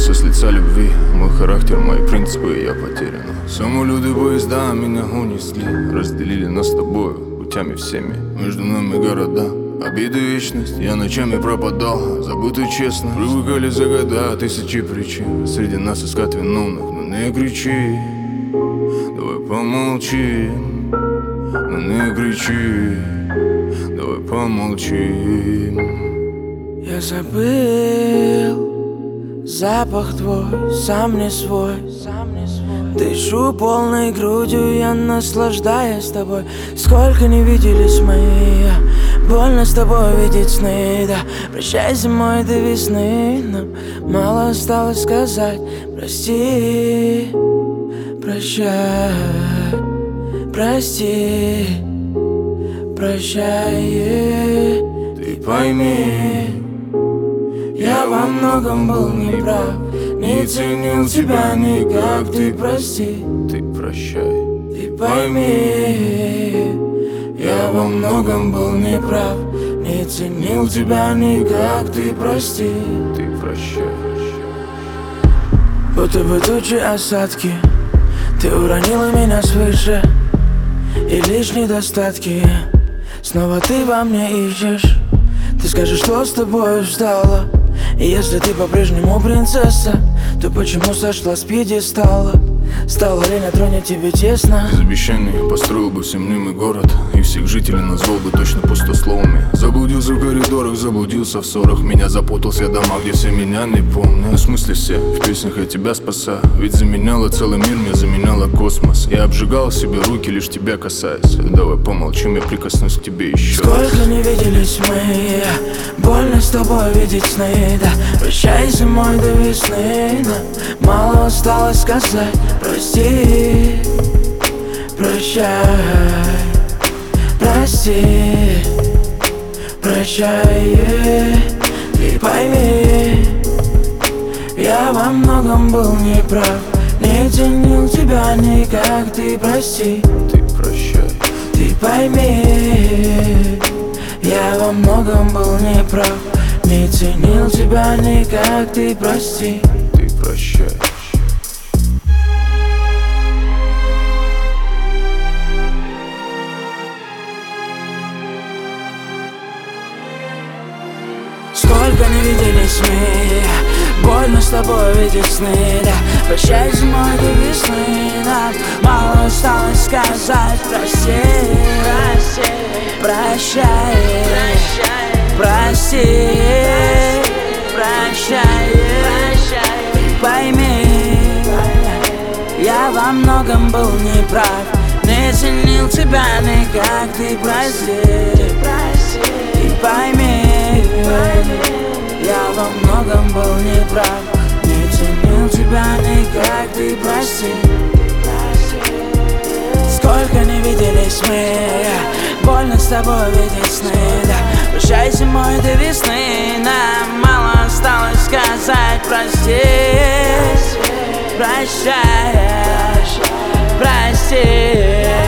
Сбился с лица любви, мой характер, мои принципы, я потерян. Самолеты, поезда меня унесли, разделили нас с тобою путями всеми. Между нами города, обиды, вечность. Я ночами пропадал, забытый честно. Привыкали за года тысячи причин среди нас искать виновных, но не кричи. Давай помолчим, но не кричи. Давай помолчим. Я забыл запах твой, сам не свой. Дышу полной грудью, я наслаждаюсь тобой. Сколько не виделись мы, больно с тобой видеть сны, да. Прощай зимой до весны, нам мало осталось сказать. Прости, прощай, прости, прощай. Ты пойми, я во многом был неправ, не ценил тебя никак. Ты прости, ты прощай. ты пойми, я во многом был неправ, не ценил тебя никак. Ты прости, ты прощай. Будто бы тучи осадки, ты уронила меня свыше, и лишь недостатки снова ты во мне ищешь. Ты скажешь, что с тобой стало, и если ты по-прежнему принцесса, то почему сошла с пьедестала? Стало ли на троне тебе тесно? Из обещаний построил бы всемнимый город, и всех жителей назвал бы точно пустословами. Заблудился в коридорах, заблудился в ссорах. Меня запутался в домах, где все меня не помнят. В смысле все, в песнях я тебя спасаю. Ведь заменяла целый мир, мне заменяла космос. Я обжигал себе руки, лишь тебя касаясь. Давай помолчим, я прикоснусь к тебе еще. Сколько не виделись мы, больно с тобой видеть сны, да. Прощай зимой до весны, нам мало осталось сказать. Прости, прощай, прости, прощай. Ты пойми, я во многом был неправ, не ценил тебя никак. Ты прости, ты прощай. ты пойми, я во многом был неправ, не ценил тебя никак. Ты прости, ты прощай. Сколько не виделись мы, больно с тобой видеть сны, да. Прощай зимой до весны, нам мало осталось сказать. Прости, прощай, прости, прощай. Ты пойми, я во многом был неправ, не ценил тебя никак. Ты прости, ты пойми, я во многом был неправ, не ценил тебя никак. Ты прости. Сколько не виделись мы, больно с тобой видеть сны, да. Прощай зимой до весны, нам мало осталось сказать. Прости, прощай, прости.